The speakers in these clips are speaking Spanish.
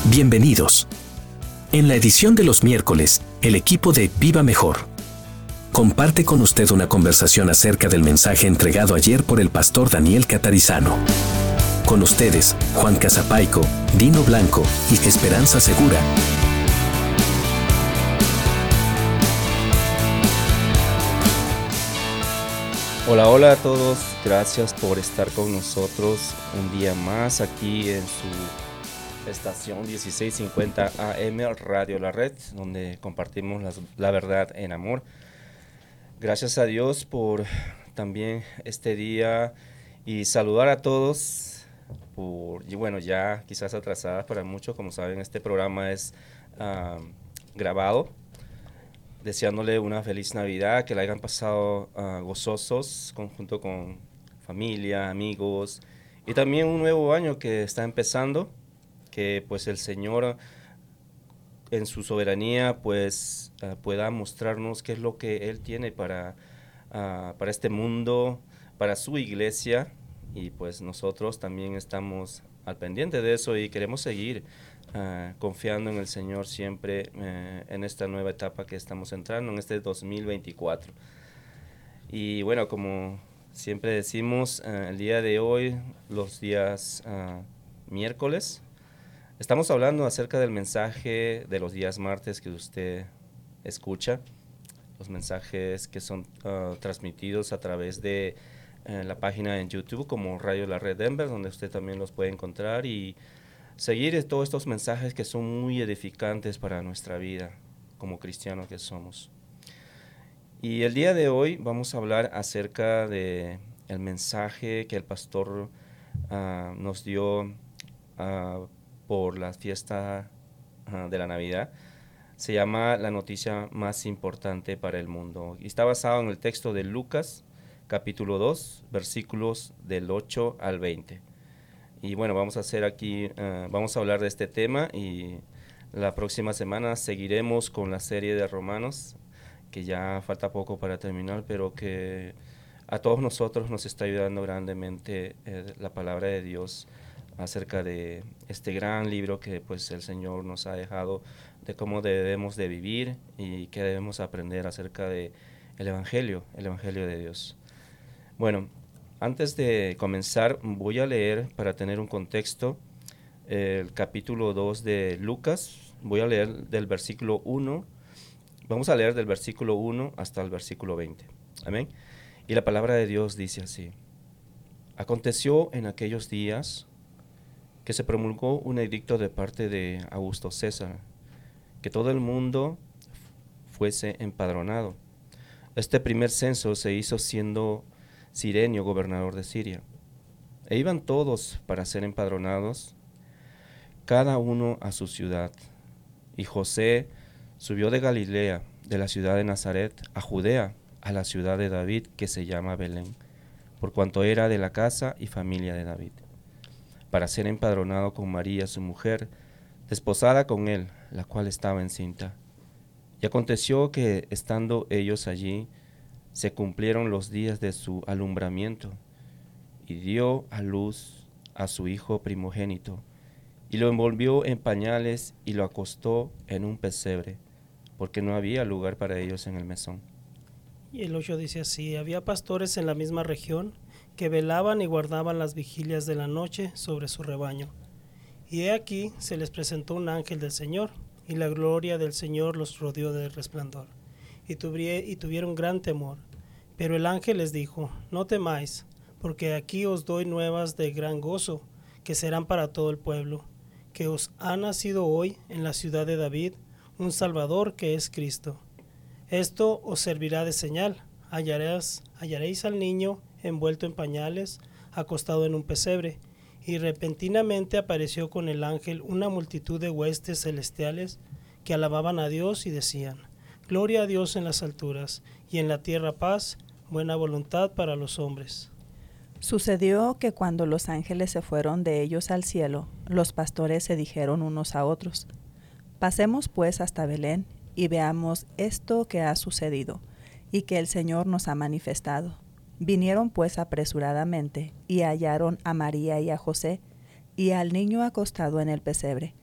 Bienvenidos. En la edición de los miércoles, el equipo de Viva Mejor comparte con usted una conversación acerca del mensaje entregado ayer por el pastor Daniel Catarizano. Con ustedes, Juan Casapaico, Dino Blanco y Esperanza Segura. Hola, hola a todos. Gracias por estar con nosotros un día más aquí en su estación 1650 AM Radio La Red, donde compartimos la verdad en amor. Gracias a Dios por también este día y saludar a todos y bueno, ya quizás atrasadas para muchos. Como saben, este programa es grabado. Deseándole una feliz Navidad, que la hayan pasado gozosos junto con familia, amigos, y también un nuevo año que está empezando, que pues el Señor en su soberanía pues pueda mostrarnos qué es lo que Él tiene para este mundo, para su iglesia, y pues nosotros también estamos al pendiente de eso y queremos seguir confiando en el Señor siempre en esta nueva etapa que estamos entrando, en este 2024. Y bueno, como siempre decimos, el día de hoy, los días miércoles, estamos hablando acerca del mensaje de los días martes que usted escucha, los mensajes que son transmitidos a través de la página en YouTube como Radio La Red Denver, donde usted también los puede encontrar y seguir todos estos mensajes que son muy edificantes para nuestra vida como cristianos que somos. Y el día de hoy vamos a hablar acerca de el mensaje que el pastor nos dio por la fiesta de la Navidad. Se llama La noticia más importante para el mundo. Y está basado en el texto de Lucas, capítulo 2, versículos del 8 al 20. Y bueno, vamos a vamos a hablar de este tema, y la próxima semana seguiremos con la serie de Romanos, que ya falta poco para terminar, pero que a todos nosotros nos está ayudando grandemente la palabra de Dios acerca de este gran libro que pues el Señor nos ha dejado, de cómo debemos de vivir y qué debemos aprender acerca de el Evangelio de Dios. Bueno, antes de comenzar, voy a leer, para tener un contexto, el capítulo 2 de Lucas. Voy a leer del versículo 1. Vamos a leer del versículo 1 hasta el versículo 20. Amén. Y la palabra de Dios dice así: Aconteció en aquellos días que se promulgó un edicto de parte de Augusto César, que todo el mundo fuese empadronado. Este primer censo se hizo siendo Cirenio gobernador de Siria. E iban todos para ser empadronados, cada uno a su ciudad. Y José subió de Galilea, de la ciudad de Nazaret, a Judea, a la ciudad de David, que se llama Belén, por cuanto era de la casa y familia de David, para ser empadronado con María su mujer, desposada con él, la cual estaba encinta. Y aconteció que, estando ellos allí, se cumplieron los días de su alumbramiento, y dio a luz a su hijo primogénito, y lo envolvió en pañales y lo acostó en un pesebre, porque no había lugar para ellos en el mesón. Y el 8 dice así: había pastores en la misma región que velaban y guardaban las vigilias de la noche sobre su rebaño. Y he aquí se les presentó un ángel del Señor, y la gloria del Señor los rodeó de resplandor, y tuvieron gran temor. Pero el ángel les dijo: no temáis, porque aquí os doy nuevas de gran gozo, que serán para todo el pueblo, que os ha nacido hoy en la ciudad de David un Salvador, que es Cristo. Esto os servirá de señal: hallaréis al niño envuelto en pañales, acostado en un pesebre. Y repentinamente apareció con el ángel una multitud de huestes celestiales que alababan a Dios y decían: Gloria a Dios en las alturas, y en la tierra paz, buena voluntad para los hombres. Sucedió que cuando los ángeles se fueron de ellos al cielo, los pastores se dijeron unos a otros: Pasemos pues hasta Belén y veamos esto que ha sucedido y que el Señor nos ha manifestado. Vinieron pues apresuradamente y hallaron a María y a José y al niño acostado en el pesebre.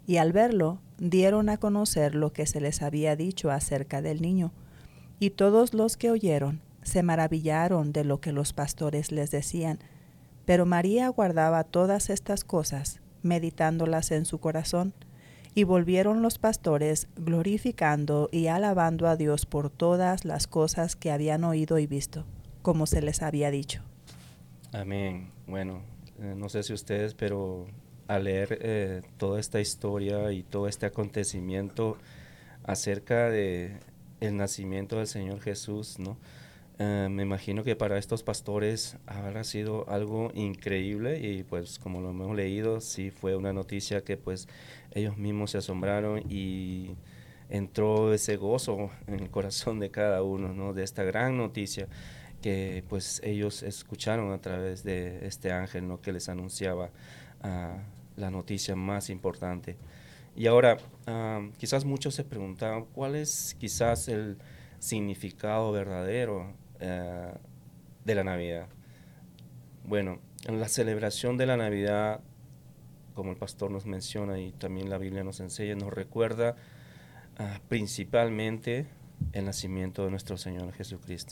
y al verlo dieron a conocer lo que se les había dicho acerca del niño. Y todos los que oyeron se maravillaron de lo que los pastores les decían. Pero María guardaba todas estas cosas, meditándolas en su corazón. Y volvieron los pastores glorificando y alabando a Dios por todas las cosas que habían oído y visto, como se les había dicho. Amén. Bueno, no sé si ustedes, pero al leer toda esta historia y todo este acontecimiento acerca de el nacimiento del Señor Jesús, ¿no? Me imagino que para estos pastores habrá sido algo increíble y pues como lo hemos leído, sí fue una noticia que pues ellos mismos se asombraron y entró ese gozo en el corazón de cada uno, ¿no? De esta gran noticia que pues ellos escucharon a través de este ángel, ¿no? Que les anunciaba la noticia más importante. Y ahora, quizás muchos se preguntaban cuál es quizás el significado verdadero de la Navidad. Bueno, en la celebración de la Navidad, como el pastor nos menciona y también la Biblia nos enseña, nos recuerda principalmente el nacimiento de nuestro Señor Jesucristo.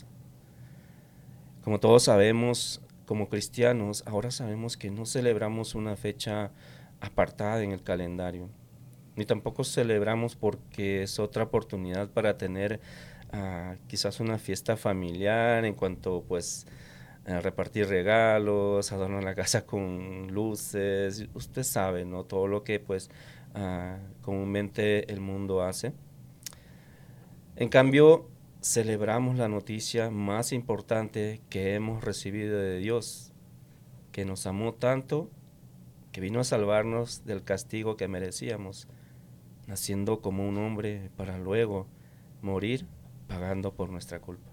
Como todos sabemos, como cristianos, ahora sabemos que no celebramos una fecha apartada en el calendario, ni tampoco celebramos porque es otra oportunidad para tener quizás una fiesta familiar en cuanto pues a repartir regalos, adornar la casa con luces, usted sabe, ¿no? Todo lo que pues comúnmente el mundo hace. En cambio, celebramos la noticia más importante que hemos recibido de Dios, que nos amó tanto, que vino a salvarnos del castigo que merecíamos, naciendo como un hombre para luego morir pagando por nuestra culpa.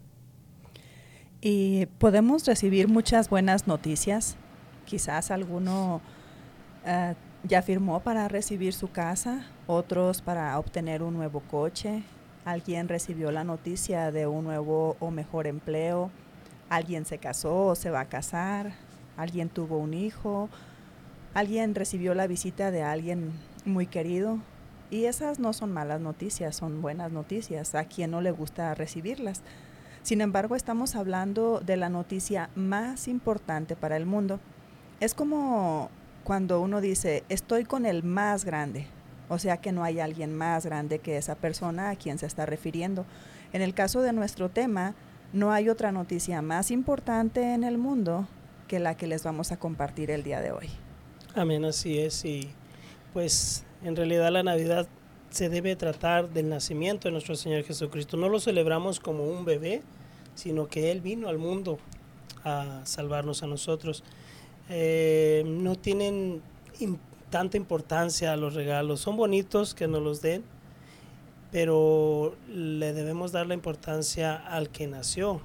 Y podemos recibir muchas buenas noticias. Quizás alguno ya firmó para recibir su casa, otros para obtener un nuevo coche, alguien recibió la noticia de un nuevo o mejor empleo, alguien se casó o se va a casar, alguien tuvo un hijo, alguien recibió la visita de alguien muy querido. Y esas no son malas noticias, son buenas noticias, a quien no le gusta recibirlas. Sin embargo, estamos hablando de la noticia más importante para el mundo. Es como cuando uno dice, estoy con el más grande, o sea que no hay alguien más grande que esa persona a quien se está refiriendo. En el caso de nuestro tema, no hay otra noticia más importante en el mundo que la que les vamos a compartir el día de hoy. Amén, así es. Y pues en realidad la Navidad se debe tratar del nacimiento de nuestro Señor Jesucristo. No lo celebramos como un bebé, sino que Él vino al mundo a salvarnos a nosotros. No tienen tanta importancia los regalos. Son bonitos que nos los den, pero le debemos dar la importancia al que nació.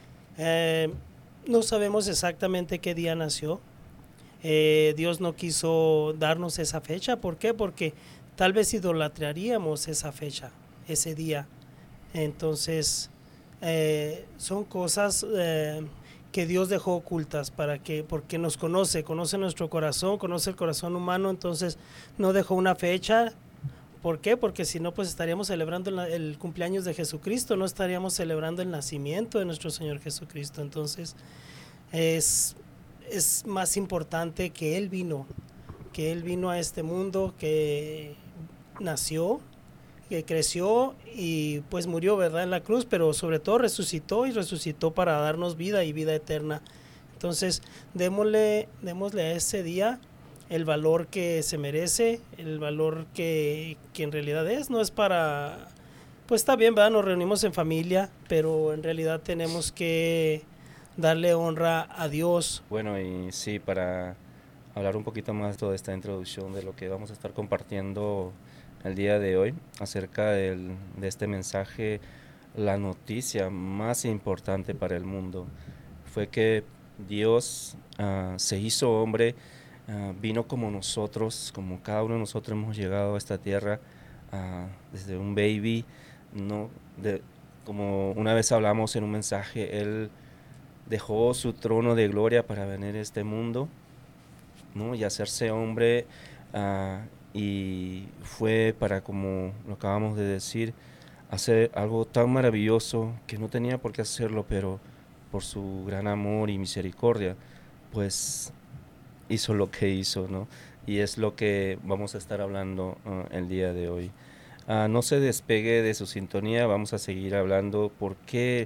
No sabemos exactamente qué día nació. Dios no quiso darnos esa fecha. ¿Por qué? Porque tal vez idolatraríamos esa fecha, ese día. Entonces, son cosas que Dios dejó ocultas porque nos conoce nuestro corazón, conoce el corazón humano, entonces no dejó una fecha. ¿Por qué? Porque si no, pues estaríamos celebrando el cumpleaños de Jesucristo, no estaríamos celebrando el nacimiento de nuestro Señor Jesucristo. Entonces, es más importante que Él vino a este mundo, que nació, que creció y pues murió, ¿verdad?, en la cruz, pero sobre todo resucitó para darnos vida y vida eterna. Entonces, démosle a ese día el valor que se merece, el valor que en realidad no es para, pues está bien, ¿verdad?, nos reunimos en familia, pero en realidad tenemos que darle honra a Dios. Bueno, y sí, para hablar un poquito más de toda esta introducción de lo que vamos a estar compartiendo el día de hoy acerca de este mensaje, la noticia más importante para el mundo fue que Dios se hizo hombre, vino como nosotros, como cada uno de nosotros hemos llegado a esta tierra desde un baby, ¿no? Como una vez hablamos en un mensaje, Él dejó su trono de gloria para venir a este mundo, ¿no? Y hacerse hombre y fue para, como lo acabamos de decir, hacer algo tan maravilloso que no tenía por qué hacerlo, pero por su gran amor y misericordia, pues hizo lo que hizo, ¿no? Y es lo que vamos a estar hablando el día de hoy. No se despegue de su sintonía, vamos a seguir hablando por qué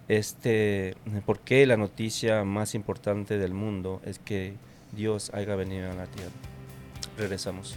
la noticia más importante del mundo es que Dios haya venido a la tierra. Regresamos.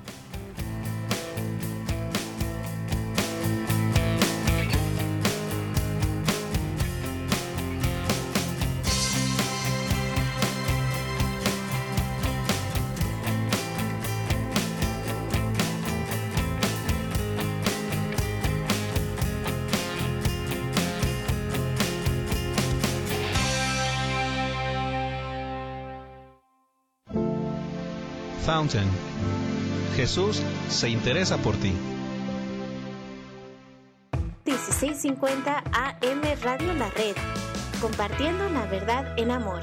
Fountain. Jesús se interesa por ti. 1650 AM Radio La Red, compartiendo la verdad en amor.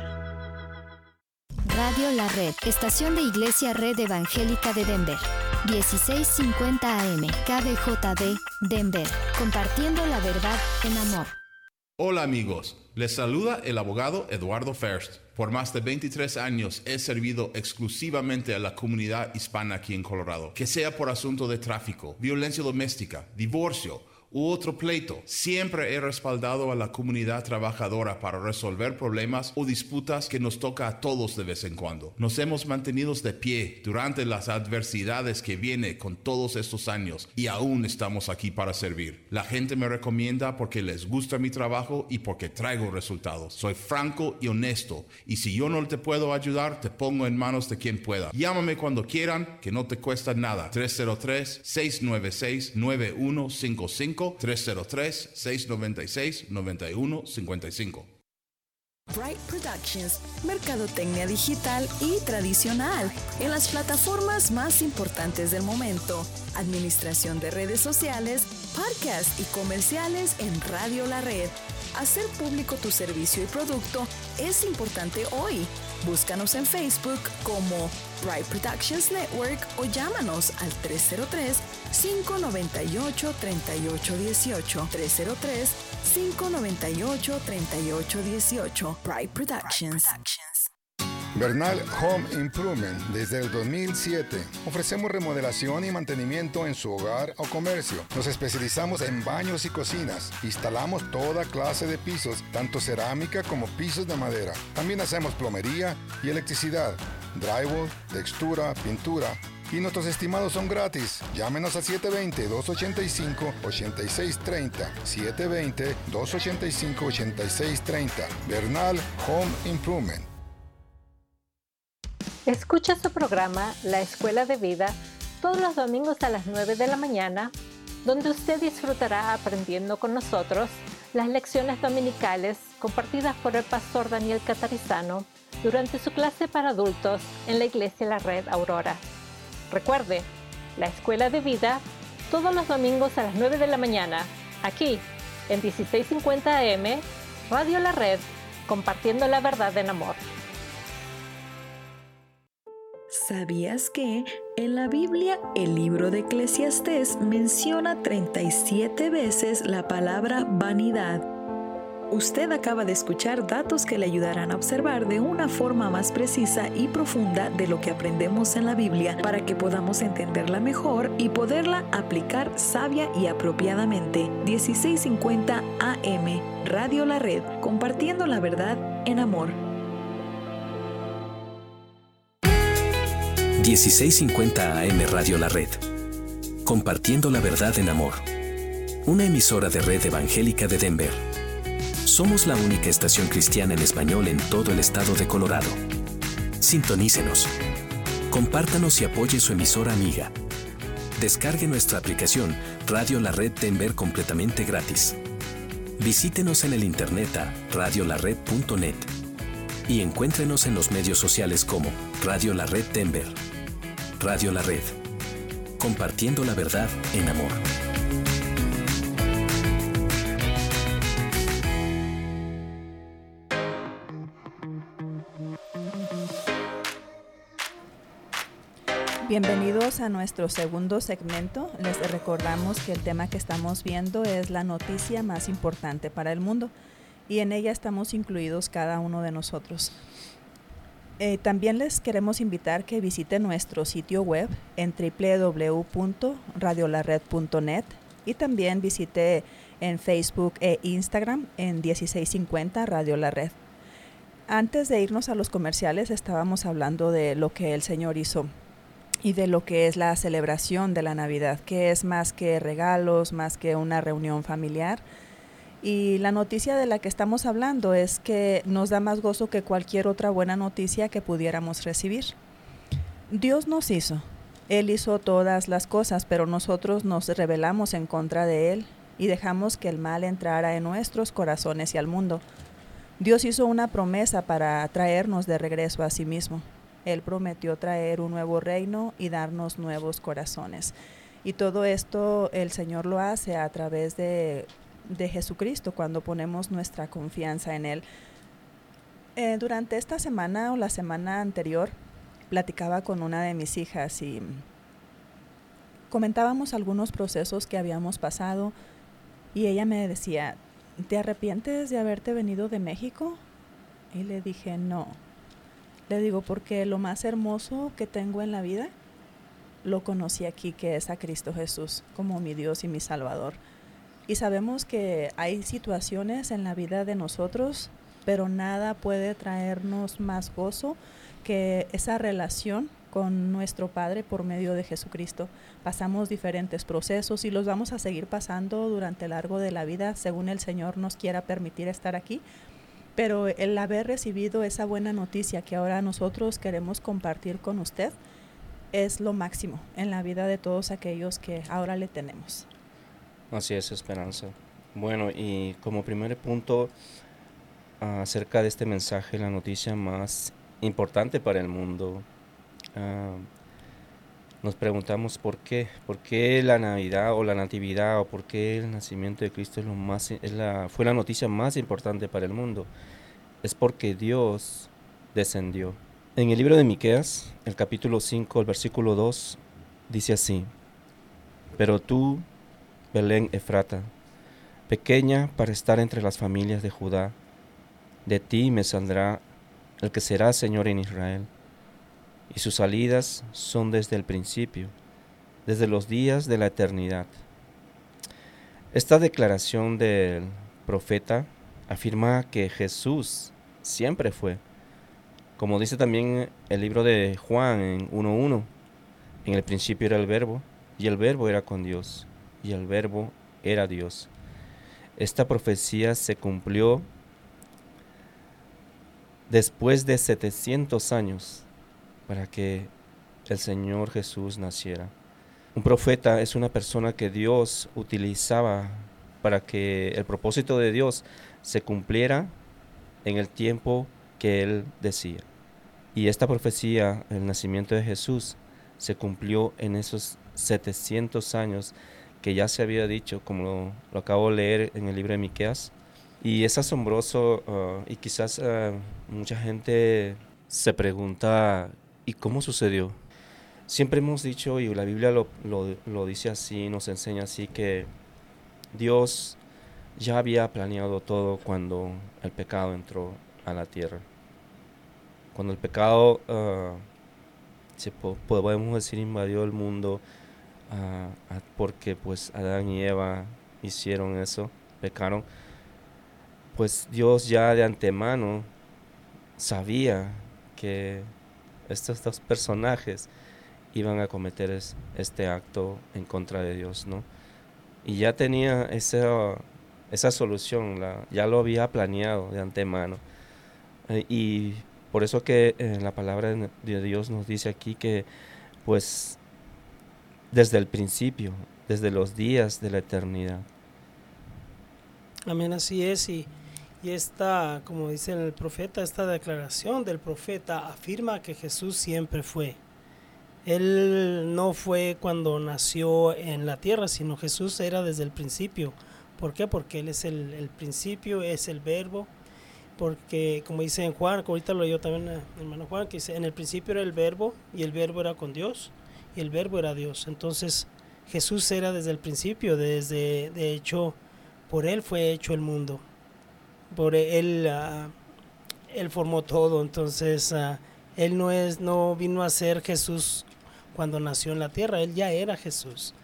Radio La Red, estación de Iglesia Red Evangélica de Denver. 1650 AM, KBJD, Denver, compartiendo la verdad en amor. Hola amigos, les saluda el abogado Eduardo First. Por más de 23 años he servido exclusivamente a la comunidad hispana aquí en Colorado. Que sea por asunto de tráfico, violencia doméstica, divorcio u otro pleito, siempre he respaldado a la comunidad trabajadora para resolver problemas o disputas que nos toca a todos de vez en cuando. Nos hemos mantenido de pie durante las adversidades que viene con todos estos años y aún estamos aquí para servir. La gente me recomienda porque les gusta mi trabajo y porque traigo resultados. Soy franco y honesto, y si yo no te puedo ayudar, te pongo en manos de quien pueda. Llámame cuando quieran, que no te cuesta nada. 303-696-9155 303-696-9155. Bright Productions, mercadotecnia digital y tradicional en las plataformas más importantes del momento, administración de redes sociales, podcasts y comerciales en Radio La Red. Hacer público tu servicio y producto es importante hoy. Búscanos en Facebook como Bright Productions Network o llámanos al 303-598-3818. 303-598-3818. Bright Productions. Bernal Home Improvement. Desde el 2007 ofrecemos remodelación y mantenimiento en su hogar o comercio. Nos especializamos en baños y cocinas. Instalamos toda clase de pisos, tanto cerámica como pisos de madera. También hacemos plomería y electricidad, drywall, textura, pintura. Y nuestros estimados son gratis. Llámenos al 720-285-8630. 720-285-8630. Bernal Home Improvement. Escucha su programa La Escuela de Vida todos los domingos a las 9 de la mañana, donde usted disfrutará aprendiendo con nosotros las lecciones dominicales compartidas por el pastor Daniel Catarizano durante su clase para adultos en la Iglesia La Red Aurora. Recuerde, La Escuela de Vida todos los domingos a las 9 de la mañana, aquí en 1650 AM, Radio La Red, compartiendo la verdad en amor. ¿Sabías que en la Biblia el libro de Eclesiastés menciona 37 veces la palabra vanidad? Usted acaba de escuchar datos que le ayudarán a observar de una forma más precisa y profunda de lo que aprendemos en la Biblia para que podamos entenderla mejor y poderla aplicar sabia y apropiadamente. 1650 AM, Radio La Red, compartiendo la verdad en amor. 1650 AM Radio La Red. Compartiendo la verdad en amor. Una emisora de Red Evangélica de Denver. Somos la única estación cristiana en español en todo el estado de Colorado. Sintonícenos. Compártanos y apoye su emisora amiga. Descargue nuestra aplicación Radio La Red Denver completamente gratis. Visítenos en el internet a radiolared.net y encuéntrenos en los medios sociales como Radio La Red Denver. Radio La Red. Compartiendo la verdad en amor. Bienvenidos a nuestro segundo segmento. Les recordamos que el tema que estamos viendo es la noticia más importante para el mundo y en ella estamos incluidos cada uno de nosotros. También les queremos invitar que visiten nuestro sitio web en www.radiolared.net y también visite en Facebook e Instagram en 1650 Radio La Red. Antes de irnos a los comerciales estábamos hablando de lo que el Señor hizo y de lo que es la celebración de la Navidad, que es más que regalos, más que una reunión familiar. Y la noticia de la que estamos hablando es que nos da más gozo que cualquier otra buena noticia que pudiéramos recibir. Dios nos hizo. Él hizo todas las cosas, pero nosotros nos rebelamos en contra de Él y dejamos que el mal entrara en nuestros corazones y al mundo. Dios hizo una promesa para traernos de regreso a sí mismo. Él prometió traer un nuevo reino y darnos nuevos corazones. Y todo esto el Señor lo hace a través de Jesucristo cuando ponemos nuestra confianza en Él. Durante esta semana o la semana anterior platicaba con una de mis hijas y comentábamos algunos procesos que habíamos pasado y ella me decía, ¿te arrepientes de haberte venido de México? Y le dije, no. Le digo, porque lo más hermoso que tengo en la vida lo conocí aquí, que es a Cristo Jesús como mi Dios y mi Salvador. Y sabemos que hay situaciones en la vida de nosotros, pero nada puede traernos más gozo que esa relación con nuestro Padre por medio de Jesucristo. Pasamos diferentes procesos y los vamos a seguir pasando durante el largo de la vida, según el Señor nos quiera permitir estar aquí. Pero el haber recibido esa buena noticia que ahora nosotros queremos compartir con usted es lo máximo en la vida de todos aquellos que ahora le tenemos. Así es, Esperanza. Bueno, y como primer punto acerca de este mensaje, la noticia más importante para el mundo, nos preguntamos por qué la Navidad o la Natividad o por qué el nacimiento de Cristo fue la noticia más importante para el mundo. Es porque Dios descendió. En el libro de Miqueas, el capítulo 5, el versículo 2, dice así: pero tú, Belén Efrata, pequeña para estar entre las familias de Judá, de ti me saldrá el que será Señor en Israel, y sus salidas son desde el principio, desde los días de la eternidad. Esta declaración del profeta afirma que Jesús siempre fue, como dice también el libro de Juan en 1:1, en el principio era el Verbo, y el Verbo era con Dios, y el Verbo era Dios. Esta profecía se cumplió después de 700 años para que el Señor Jesús naciera. Un profeta es una persona que Dios utilizaba para que el propósito de Dios se cumpliera en el tiempo que Él decía. Y esta profecía, el nacimiento de Jesús, se cumplió en esos 700 años que ya se había dicho, como lo acabo de leer en el libro de Miqueas. Y es asombroso y quizás mucha gente se pregunta, ¿y cómo sucedió? Siempre hemos dicho, y la Biblia lo dice así, nos enseña así, que Dios ya había planeado todo cuando el pecado entró a la tierra. Cuando el pecado, podemos decir, invadió el mundo, porque pues Adán y Eva hicieron eso, pecaron, pues Dios ya de antemano sabía que estos dos personajes iban a cometer este acto en contra de Dios, ¿no? Y ya tenía esa solución, ya lo había planeado de antemano. Y por eso que la palabra de Dios nos dice aquí que pues desde el principio, desde los días de la eternidad. Amén, así es. Y esta, como dice el profeta, esta declaración del profeta afirma que Jesús siempre fue. Él no fue cuando nació en la tierra, sino Jesús era desde el principio. ¿Por qué? Porque Él es el principio, es el verbo. Porque como dice en Juan, ahorita lo leyó también el hermano Juan, que dice, en el principio era el verbo y el verbo era con Dios y el verbo era Dios. Entonces Jesús era desde el principio, de hecho, por Él fue hecho el mundo, por Él, Él formó todo. Entonces Él no vino a ser Jesús cuando nació en la tierra, Él ya era Jesús.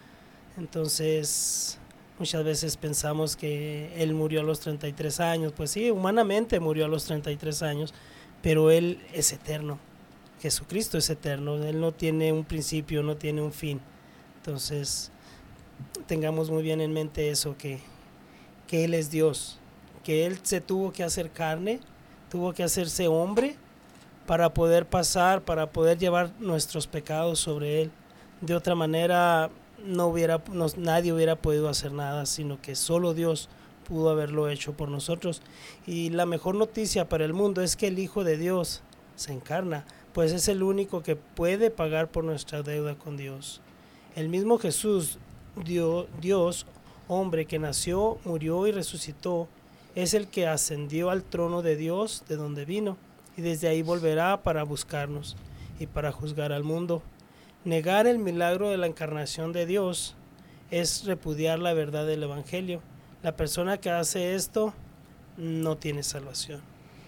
Entonces muchas veces pensamos que Él murió a los 33 años, pues sí, humanamente murió a los 33 años, pero Él es eterno. Jesucristo es eterno, Él no tiene un principio, no tiene un fin. Entonces, tengamos muy bien en mente eso, que Él es Dios, que Él se tuvo que hacer carne, tuvo que hacerse hombre para poder pasar, para poder llevar nuestros pecados sobre Él. De otra manera, nadie hubiera podido hacer nada, sino que solo Dios pudo haberlo hecho por nosotros. Y la mejor noticia para el mundo es que el Hijo de Dios se encarna, pues es el único que puede pagar por nuestra deuda con Dios. El mismo Jesús, Dios, hombre que nació, murió y resucitó, es el que ascendió al trono de Dios de donde vino, y desde ahí volverá para buscarnos y para juzgar al mundo. Negar el milagro de la encarnación de Dios es repudiar la verdad del Evangelio. La persona que hace esto no tiene salvación.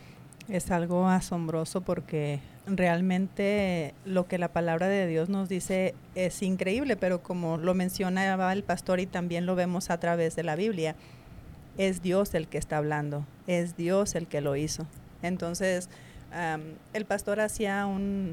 Es algo asombroso porque realmente lo que la palabra de Dios nos dice es increíble, pero como lo mencionaba el pastor y también lo vemos a través de la Biblia, es Dios el que está hablando, es Dios el que lo hizo. Entonces, el pastor hacía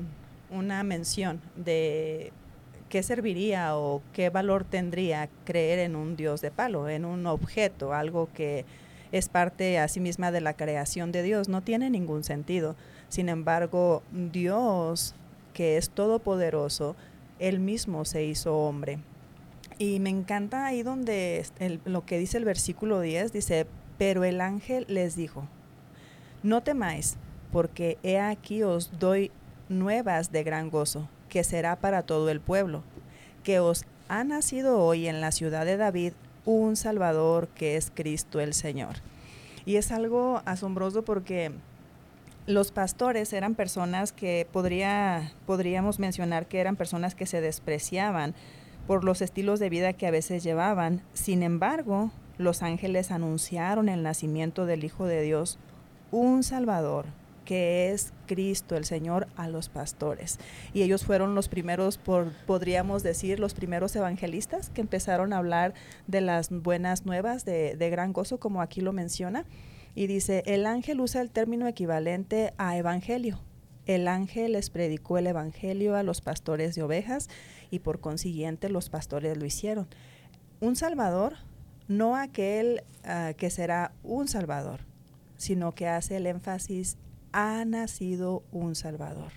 una mención de qué serviría o qué valor tendría creer en un Dios de palo, en un objeto, algo que es parte a sí misma de la creación de Dios. No tiene ningún sentido. Sin embargo, Dios, que es todopoderoso, Él mismo se hizo hombre. Y me encanta ahí donde lo que dice el versículo 10, dice, pero el ángel les dijo, no temáis, porque he aquí os doy nuevas de gran gozo, que será para todo el pueblo, que os ha nacido hoy en la ciudad de David un Salvador, que es Cristo el Señor. Y es algo asombroso porque los pastores eran personas que podríamos mencionar que eran personas que se despreciaban por los estilos de vida que a veces llevaban. Sin embargo, los ángeles anunciaron el nacimiento del Hijo de Dios, un Salvador, que es Cristo el Señor, a los pastores. Y ellos fueron los primeros, podríamos decir, los primeros evangelistas que empezaron a hablar de las buenas nuevas de gran gozo, como aquí lo menciona. Y dice, el ángel usa el término equivalente a evangelio. El ángel les predicó el evangelio a los pastores de ovejas y por consiguiente los pastores lo hicieron. Un Salvador, no aquel que será un Salvador, sino que hace el énfasis, ha nacido un Salvador.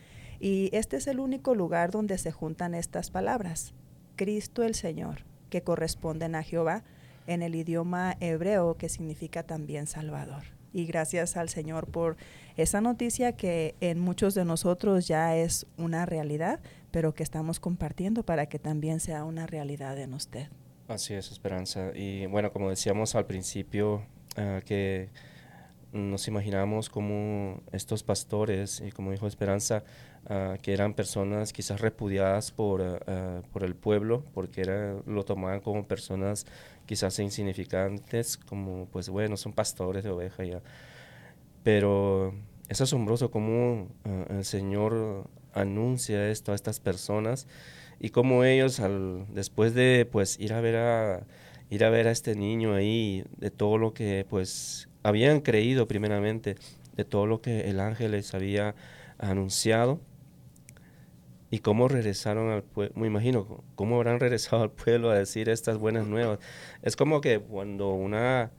Y este es el único lugar donde se juntan estas palabras, Cristo el Señor, que corresponden a Jehová en el idioma hebreo, que significa también Salvador. Y gracias al Señor por esa noticia que en muchos de nosotros ya es una realidad, pero que estamos compartiendo para que también sea una realidad en usted. Así es, Esperanza. Y bueno, como decíamos al principio, que nos imaginamos como estos pastores, y como dijo Esperanza, que eran personas quizás repudiadas por el pueblo, porque lo tomaban como personas quizás insignificantes, como pues bueno, son pastores de oveja ya. Pero es asombroso cómo el Señor anuncia esto a estas personas y cómo ellos después de pues ir a ver a este niño ahí, de todo lo que pues habían creído primeramente, de todo lo que el ángel les había anunciado, y cómo regresaron al pueblo. Me imagino cómo habrán regresado al pueblo a decir estas buenas nuevas. Es como que cuando una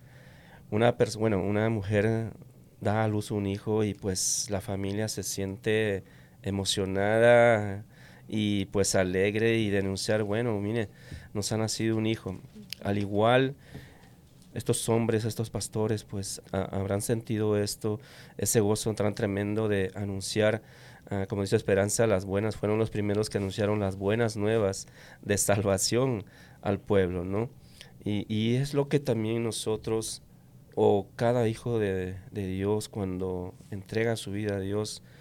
mujer da a luz un hijo y pues la familia se siente emocionada y pues alegre y denunciar, bueno, mire, nos ha nacido un hijo. Al igual, estos hombres, estos pastores, pues habrán sentido ese gozo tan tremendo de anunciar, como dice Esperanza, fueron los primeros que anunciaron las buenas nuevas de salvación al pueblo, ¿no? Y es lo que también nosotros, o cada hijo de Dios, cuando entrega su vida a Dios,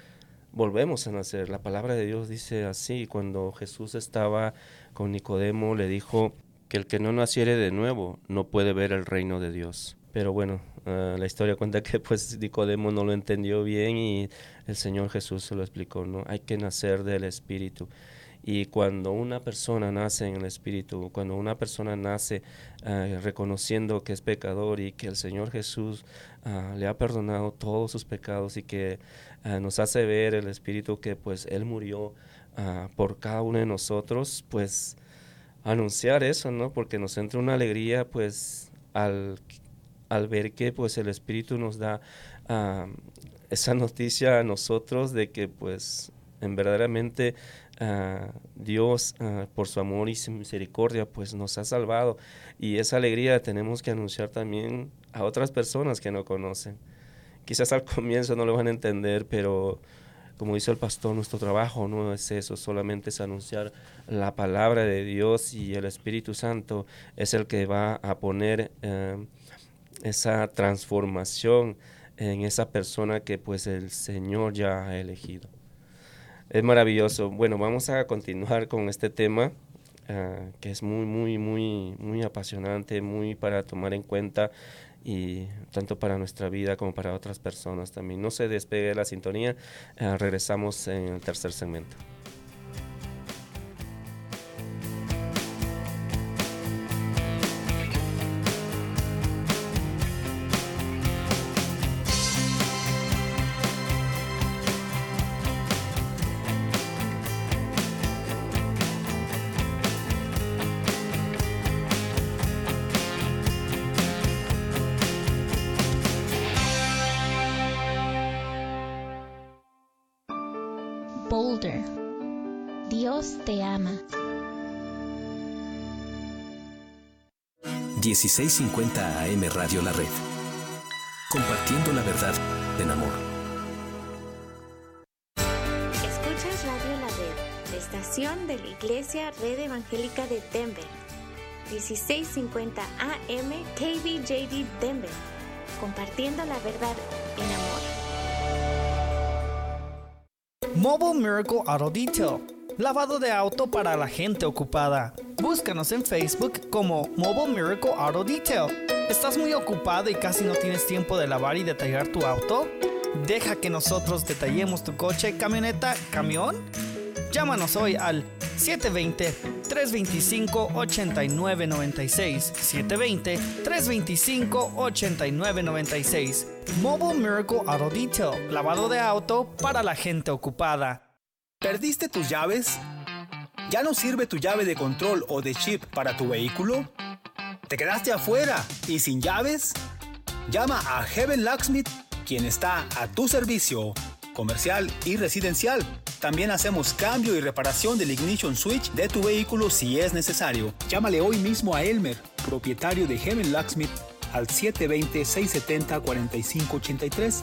volvemos a nacer. La palabra de Dios dice así, cuando Jesús estaba con Nicodemo, le dijo que el que no naciere de nuevo no puede ver el reino de Dios. Pero bueno, la historia cuenta que pues Nicodemo no lo entendió bien y el Señor Jesús se lo explicó, ¿no? Hay que nacer del Espíritu. Y cuando una persona nace en el Espíritu, cuando una persona nace reconociendo que es pecador y que el Señor Jesús le ha perdonado todos sus pecados y que nos hace ver el Espíritu que pues Él murió por cada uno de nosotros, pues anunciar eso, ¿no? Porque nos entra una alegría pues al ver que pues el Espíritu nos da esa noticia a nosotros de que pues en verdaderamente Dios por su amor y su misericordia pues nos ha salvado, y esa alegría tenemos que anunciar también a otras personas que no conocen. Quizás al comienzo no lo van a entender, pero como dice el pastor, nuestro trabajo no es eso, solamente es anunciar la palabra de Dios, y el Espíritu Santo es el que va a poner esa transformación en esa persona que pues el Señor ya ha elegido. Es maravilloso. Bueno, vamos a continuar con este tema que es muy apasionante, muy para tomar en cuenta, y tanto para nuestra vida como para otras personas también. No se despegue de la sintonía, regresamos en el tercer segmento. Boulder. Dios te ama. 1650 AM Radio La Red. Compartiendo la verdad en amor. Escuchas Radio La Red, la estación de la Iglesia Red Evangélica de Denver. 1650 AM KBJD Denver. Compartiendo la verdad en amor. Mobile Miracle Auto Detail. Lavado de auto para la gente ocupada. Búscanos en Facebook como Mobile Miracle Auto Detail. ¿Estás muy ocupado y casi no tienes tiempo de lavar y detallar tu auto? Deja que nosotros detallemos tu coche, camioneta, camión. Llámanos hoy al 720-325-8996. 720-325-8996. Mobile Miracle Auto Detail. Lavado de auto para la gente ocupada. ¿Perdiste tus llaves? ¿Ya no sirve tu llave de control o de chip para tu vehículo? ¿Te quedaste afuera y sin llaves? Llama a Heaven Locksmith, quien está a tu servicio, comercial y residencial. También hacemos cambio y reparación del ignition switch de tu vehículo si es necesario. Llámale hoy mismo a Elmer, propietario de Heaven Locksmith, al 720-670-4583,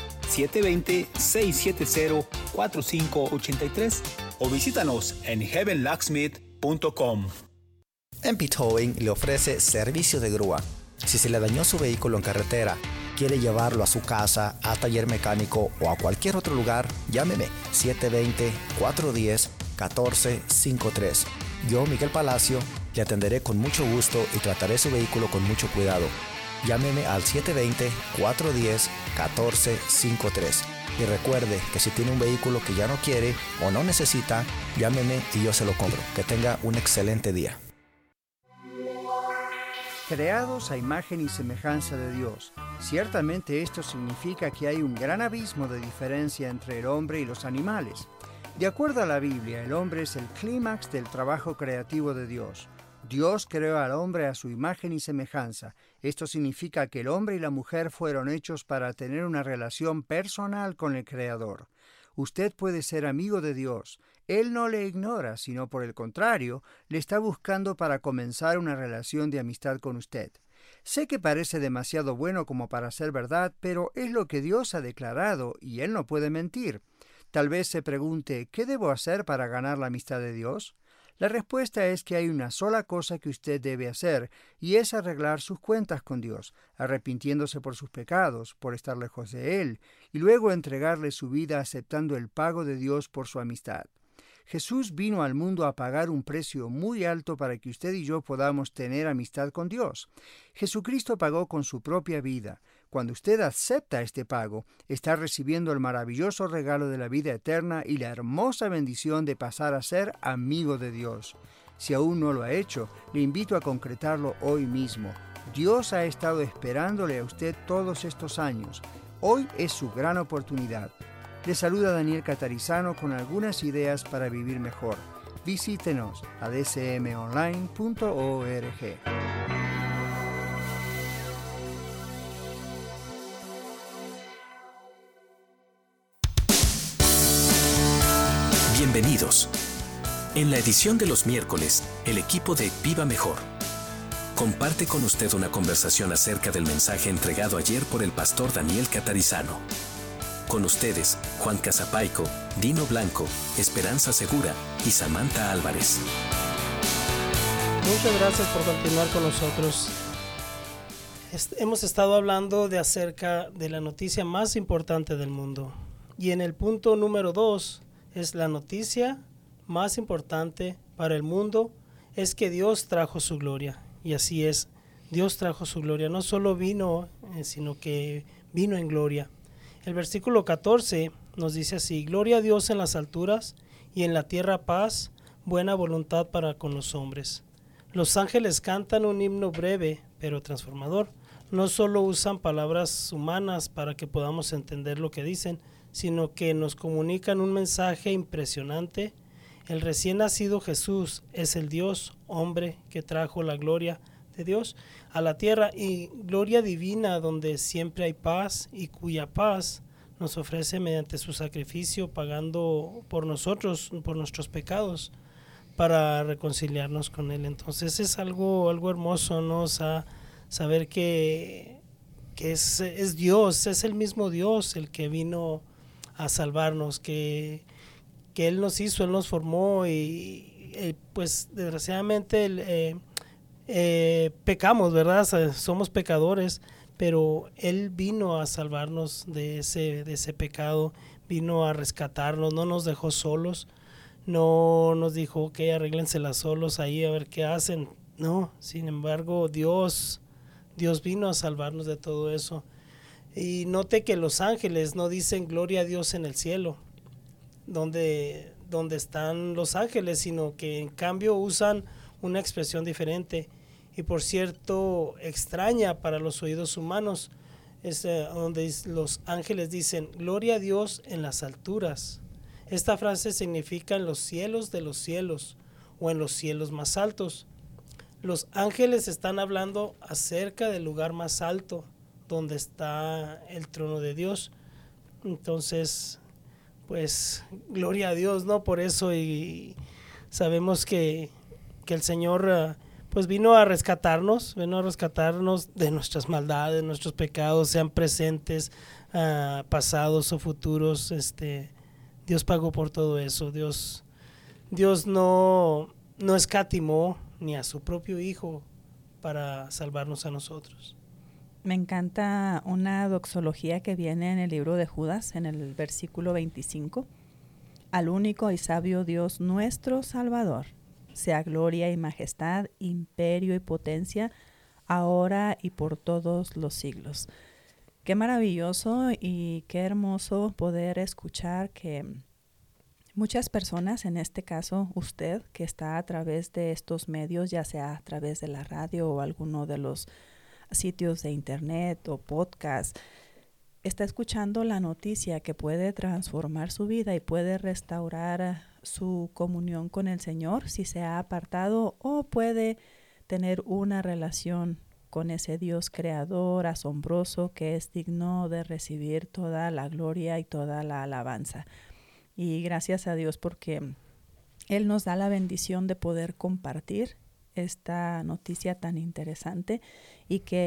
720-670-4583 o visítanos en heavenlocksmith.com. MP Towing le ofrece servicio de grúa. Si se le dañó su vehículo en carretera, quiere llevarlo a su casa, a taller mecánico o a cualquier otro lugar, llámeme 720-410-1453. Yo, Miguel Palacio, le atenderé con mucho gusto y trataré su vehículo con mucho cuidado. Llámeme al 720-410-1453. Y recuerde que si tiene un vehículo que ya no quiere o no necesita, llámeme y yo se lo compro. Que tenga un excelente día. Creados a imagen y semejanza de Dios. Ciertamente esto significa que hay un gran abismo de diferencia entre el hombre y los animales. De acuerdo a la Biblia, el hombre es el clímax del trabajo creativo de Dios. Dios creó al hombre a su imagen y semejanza. Esto significa que el hombre y la mujer fueron hechos para tener una relación personal con el Creador. Usted puede ser amigo de Dios. Él no le ignora, sino por el contrario, le está buscando para comenzar una relación de amistad con usted. Sé que parece demasiado bueno como para ser verdad, pero es lo que Dios ha declarado y Él no puede mentir. Tal vez se pregunte, ¿qué debo hacer para ganar la amistad de Dios? La respuesta es que hay una sola cosa que usted debe hacer, y es arreglar sus cuentas con Dios, arrepintiéndose por sus pecados, por estar lejos de Él, y luego entregarle su vida aceptando el pago de Dios por su amistad. Jesús vino al mundo a pagar un precio muy alto para que usted y yo podamos tener amistad con Dios. Jesucristo pagó con su propia vida. Cuando usted acepta este pago, está recibiendo el maravilloso regalo de la vida eterna y la hermosa bendición de pasar a ser amigo de Dios. Si aún no lo ha hecho, le invito a concretarlo hoy mismo. Dios ha estado esperándole a usted todos estos años. Hoy es su gran oportunidad. Le saluda Daniel Catarizano con algunas ideas para vivir mejor. Visítenos a dcmonline.org. Bienvenidos. En la edición de los miércoles, el equipo de Viva Mejor comparte con usted una conversación acerca del mensaje entregado ayer por el pastor Daniel Catarizano. Con ustedes, Juan Casapaico, Dino Blanco, Esperanza Segura y Samantha Álvarez. Muchas gracias por continuar con nosotros. Hemos estado hablando acerca de la noticia más importante del mundo. Y en el punto número 2 es la noticia más importante para el mundo, es que Dios trajo su gloria. Y así es, Dios trajo su gloria. No solo vino, sino que vino en gloria. El versículo 14 nos dice así: gloria a Dios en las alturas y en la tierra paz, buena voluntad para con los hombres. Los ángeles cantan un himno breve pero transformador. No solo usan palabras humanas para que podamos entender lo que dicen, sino que nos comunican un mensaje impresionante. El recién nacido Jesús es el Dios hombre que trajo la gloria de Dios a la tierra, y gloria divina donde siempre hay paz, y cuya paz nos ofrece mediante su sacrificio, pagando por nosotros, por nuestros pecados, para reconciliarnos con Él. Entonces es algo hermoso, ¿no? O sea, saber que es Dios, es el mismo Dios el que vino a salvarnos, que Él nos hizo, Él nos formó, y pues desgraciadamente pecamos, ¿verdad? Somos pecadores, pero Él vino a salvarnos de ese pecado, vino a rescatarnos, no nos dejó solos, no nos dijo que arréglenselas solos ahí a ver qué hacen. No, sin embargo, Dios vino a salvarnos de todo eso. Y note que los ángeles no dicen gloria a Dios en el cielo, donde están los ángeles, sino que en cambio usan una expresión diferente, y por cierto extraña para los oídos humanos, es donde los ángeles dicen gloria a Dios en las alturas. Esta frase significa en los cielos de los cielos, o en los cielos más altos. Los ángeles están hablando acerca del lugar más alto, donde está el trono de Dios. Entonces, pues gloria a Dios, ¿no? Por eso, y sabemos que el Señor pues vino a rescatarnos de nuestras maldades, nuestros pecados, sean presentes, pasados o futuros. Dios pagó por todo eso. Dios no escatimó ni a su propio Hijo para salvarnos a nosotros. Me encanta una doxología que viene en el libro de Judas, en el versículo 25. Al único y sabio Dios nuestro Salvador, sea gloria y majestad, imperio y potencia, ahora y por todos los siglos. Qué maravilloso y qué hermoso poder escuchar que muchas personas, en este caso usted, que está a través de estos medios, ya sea a través de la radio o alguno de los sitios de internet o podcast, está escuchando la noticia que puede transformar su vida y puede restaurar su comunión con el Señor si se ha apartado, o puede tener una relación con ese Dios creador, asombroso, que es digno de recibir toda la gloria y toda la alabanza. Y gracias a Dios porque Él nos da la bendición de poder compartir esta noticia tan interesante, y que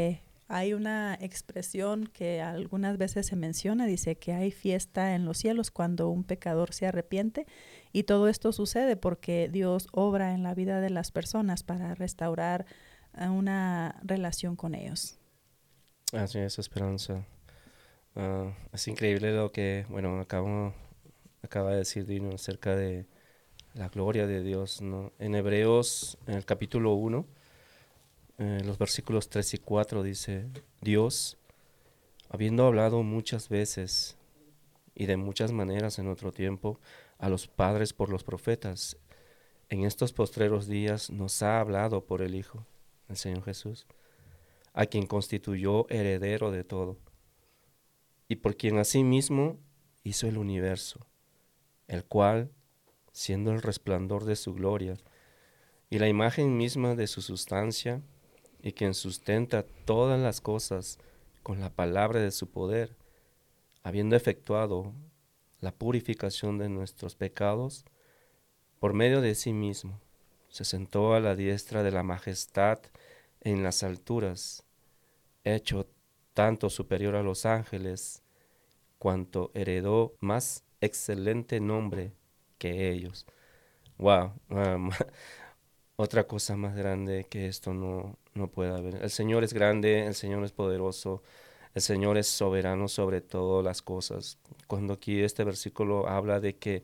Hay una expresión que algunas veces se menciona, dice que hay fiesta en los cielos cuando un pecador se arrepiente, y todo esto sucede porque Dios obra en la vida de las personas para restaurar una relación con ellos. Así es, Esperanza. Es increíble lo que, acaba de decir Dino acerca de la gloria de Dios, ¿no? En Hebreos, en el capítulo 1, los versículos 3 y 4 dice: Dios, habiendo hablado muchas veces y de muchas maneras en otro tiempo a los padres por los profetas, en estos postreros días nos ha hablado por el Hijo, el Señor Jesús, a quien constituyó heredero de todo, y por quien asimismo hizo el universo, el cual, siendo el resplandor de su gloria y la imagen misma de su sustancia, y quien sustenta todas las cosas con la palabra de su poder, habiendo efectuado la purificación de nuestros pecados, por medio de sí mismo, se sentó a la diestra de la majestad en las alturas, hecho tanto superior a los ángeles, cuanto heredó más excelente nombre que ellos. Wow, otra cosa más grande que esto no puede haber. El Señor es grande, el Señor es poderoso, el Señor es soberano sobre todas las cosas. Cuando aquí este versículo habla de que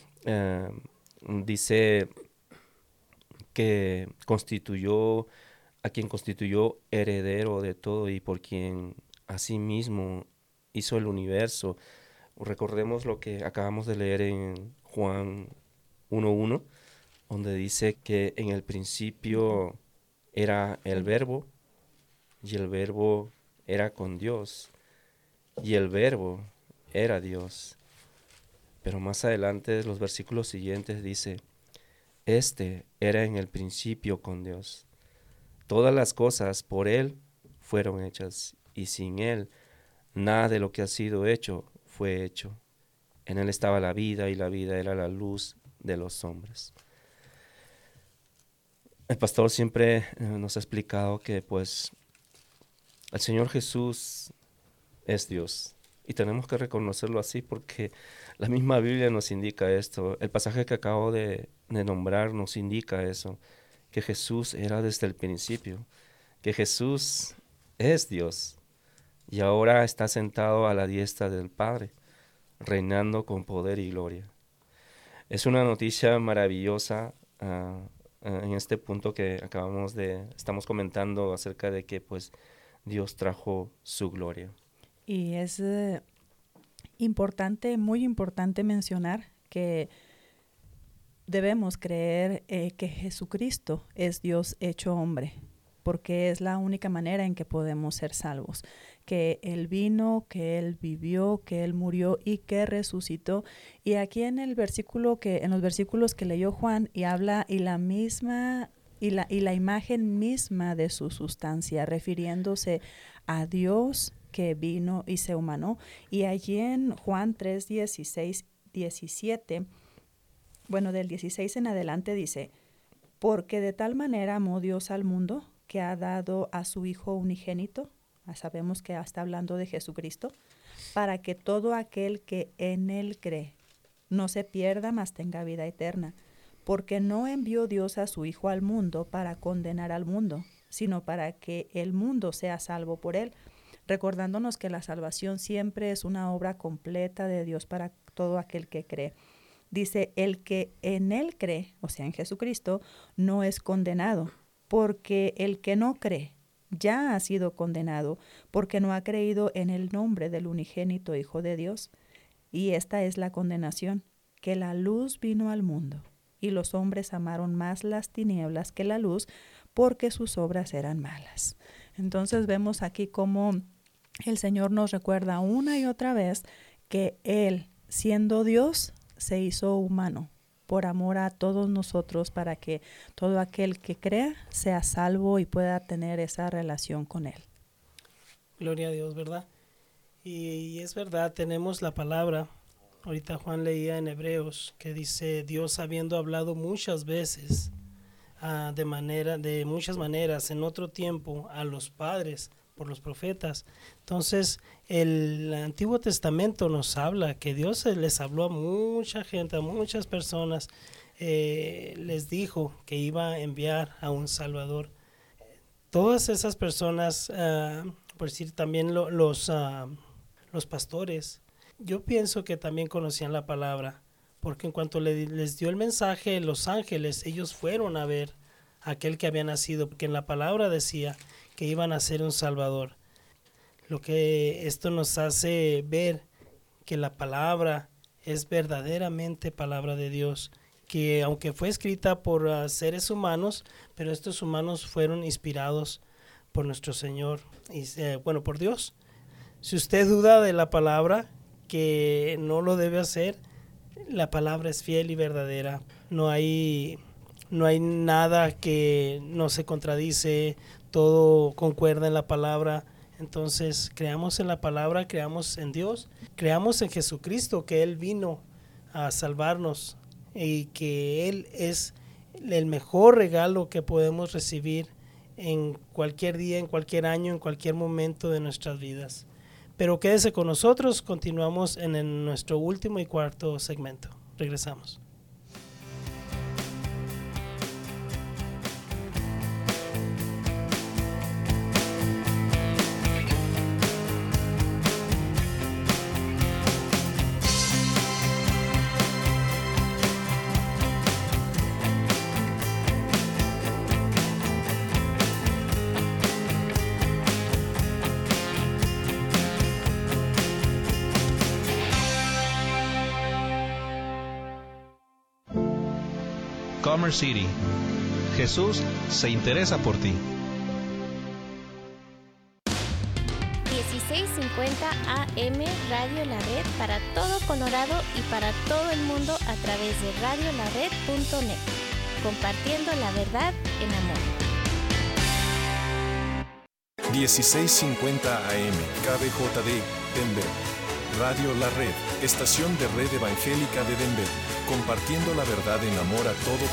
dice que a quien constituyó heredero de todo y por quien asimismo hizo el universo. Recordemos lo que acabamos de leer en Juan 1:1, donde dice que en el principio era el Verbo, y el Verbo era con Dios, y el Verbo era Dios. Pero más adelante, los versículos siguientes dice: este era en el principio con Dios. Todas las cosas por Él fueron hechas, y sin Él nada de lo que ha sido hecho fue hecho. En Él estaba la vida, y la vida era la luz de los hombres. El pastor siempre nos ha explicado que pues el Señor Jesús es Dios, y tenemos que reconocerlo así porque la misma Biblia nos indica esto. El pasaje que acabo de nombrar nos indica eso, que Jesús era desde el principio, que Jesús es Dios y ahora está sentado a la diestra del Padre, reinando con poder y gloria. Es una noticia maravillosa en este punto que estamos comentando acerca de que pues Dios trajo su gloria. Y es importante, muy importante mencionar que debemos creer que Jesucristo es Dios hecho hombre, porque es la única manera en que podemos ser salvos. Que Él vino, que Él vivió, que Él murió y que resucitó. Y aquí en los versículos que leyó Juan, y habla y la imagen misma de su sustancia, refiriéndose a Dios que vino y se humanó. Y allí en Juan 3, 16, 17, del 16 en adelante dice: porque de tal manera amó Dios al mundo que ha dado a su Hijo unigénito, sabemos que está hablando de Jesucristo, para que todo aquel que en Él cree no se pierda, mas tenga vida eterna. Porque no envió Dios a su Hijo al mundo para condenar al mundo, sino para que el mundo sea salvo por Él. Recordándonos que la salvación siempre es una obra completa de Dios para todo aquel que cree. Dice: el que en Él cree, o sea, en Jesucristo, no es condenado, porque el que no cree ya ha sido condenado, porque no ha creído en el nombre del unigénito Hijo de Dios. Y esta es la condenación, que la luz vino al mundo, y los hombres amaron más las tinieblas que la luz, porque sus obras eran malas. Entonces vemos aquí cómo el Señor nos recuerda una y otra vez que Él, siendo Dios, se hizo humano por amor a todos nosotros, para que todo aquel que crea sea salvo y pueda tener esa relación con Él. Gloria a Dios, ¿verdad? Y es verdad, tenemos la palabra. Ahorita Juan leía en Hebreos que dice: Dios, habiendo hablado muchas veces, de muchas maneras en otro tiempo a los padres por los profetas. Entonces, el Antiguo Testamento nos habla que Dios les habló a mucha gente, a muchas personas, les dijo que iba a enviar a un Salvador. Todas esas personas, por decir también los pastores, yo pienso que también conocían la palabra, porque en cuanto les dio el mensaje los ángeles, ellos fueron a ver a aquel que había nacido, porque en la palabra decía que iban a ser un Salvador. Lo que esto nos hace ver que la palabra es verdaderamente palabra de Dios, que aunque fue escrita por seres humanos, pero estos humanos fueron inspirados por nuestro Señor, y por Dios. Si usted duda de la palabra, que no lo debe hacer, la palabra es fiel y verdadera. No hay nada que no se contradice, todo concuerda en la palabra. Entonces, creamos en la palabra, creamos en Dios, creamos en Jesucristo, que Él vino a salvarnos y que Él es el mejor regalo que podemos recibir en cualquier día, en cualquier año, en cualquier momento de nuestras vidas. Pero quédese con nosotros, continuamos en nuestro último y cuarto segmento. Regresamos. Commerce City. Jesús se interesa por ti. 1650 AM Radio La Red para todo Colorado y para todo el mundo a través de radiolared.net. Compartiendo la verdad en amor. 1650 AM KBJD Denver. Radio La Red, estación de Red Evangélica de Denver, compartiendo la verdad en amor a todo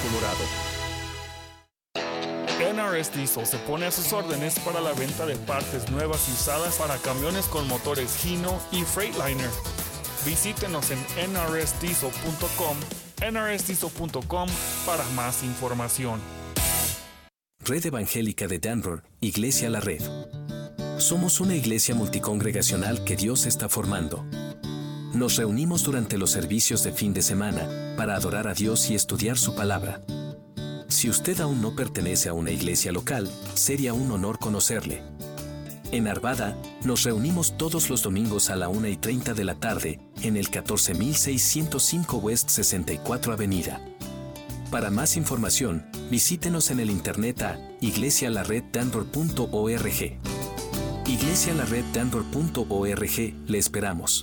Colorado. NRS Diesel se pone a sus órdenes para la venta de partes nuevas y usadas para camiones con motores Hino y Freightliner. Visítenos en nrsdiesel.com, nrsdiesel.com para más información. Red Evangélica de Denver, Iglesia La Red. Somos una iglesia multicongregacional que Dios está formando. Nos reunimos durante los servicios de fin de semana para adorar a Dios y estudiar su palabra. Si usted aún no pertenece a una iglesia local, sería un honor conocerle. En Arvada, nos reunimos todos los domingos a la 1:30 de la tarde en el 14605 West 64 Avenida. Para más información, visítenos en el internet a iglesialareddenver.org. iglesialareddenver.org, le esperamos.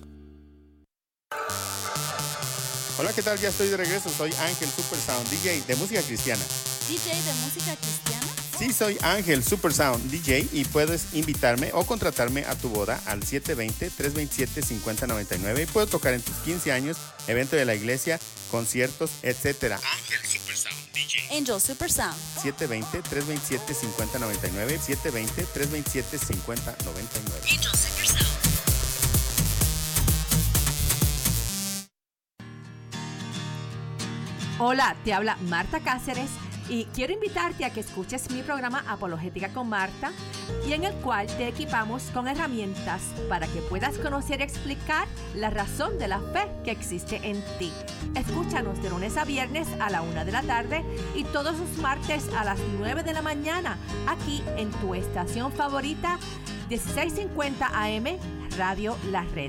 Hola, ¿qué tal? Ya estoy de regreso, soy Ángel Supersound, DJ de música cristiana. ¿DJ de música cristiana? Sí, soy Ángel Supersound, DJ, y puedes invitarme o contratarme a tu boda al 720-327-5099 y puedo tocar en tus 15 años, evento de la iglesia, conciertos, etc. Ángel Supersound, DJ. Angel Supersound. 720-327-5099, 720-327-5099. Angel Supersound. Hola, te habla Marta Cáceres y quiero invitarte a que escuches mi programa Apologética con Marta, y en el cual te equipamos con herramientas para que puedas conocer y explicar la razón de la fe que existe en ti. Escúchanos de lunes a viernes a la 1 de la tarde y todos los martes a las 9 de la mañana, aquí en tu estación favorita, 1650 AM, Radio La Red.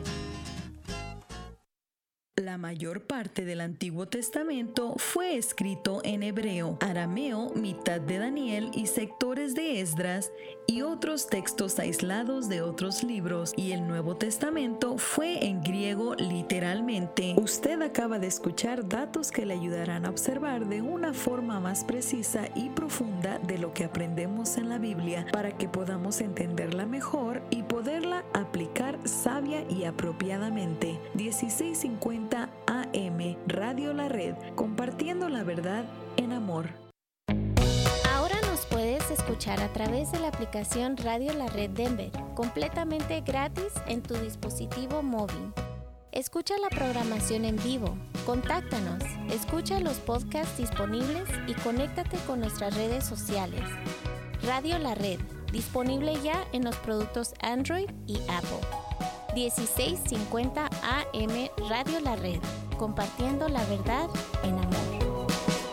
La mayor parte del Antiguo Testamento fue escrito en hebreo, arameo, mitad de Daniel y sectores de Esdras y otros textos aislados de otros libros, y el Nuevo Testamento fue en griego literalmente. Usted acaba de escuchar datos que le ayudarán a observar de una forma más precisa y profunda de lo que aprendemos en la Biblia, para que podamos entenderla mejor y poderla aplicar sabia y apropiadamente. 1650 AM, Radio La Red, compartiendo la verdad en amor. Ahora nos puedes escuchar escuchar a través de la aplicación Radio La Red Denver, completamente gratis en tu dispositivo móvil. Escucha la programación en vivo, contáctanos, escucha los podcasts disponibles y conéctate con nuestras redes sociales. Radio La Red, disponible ya en los productos Android y Apple. 1650 AM Radio La Red, compartiendo la verdad en amor.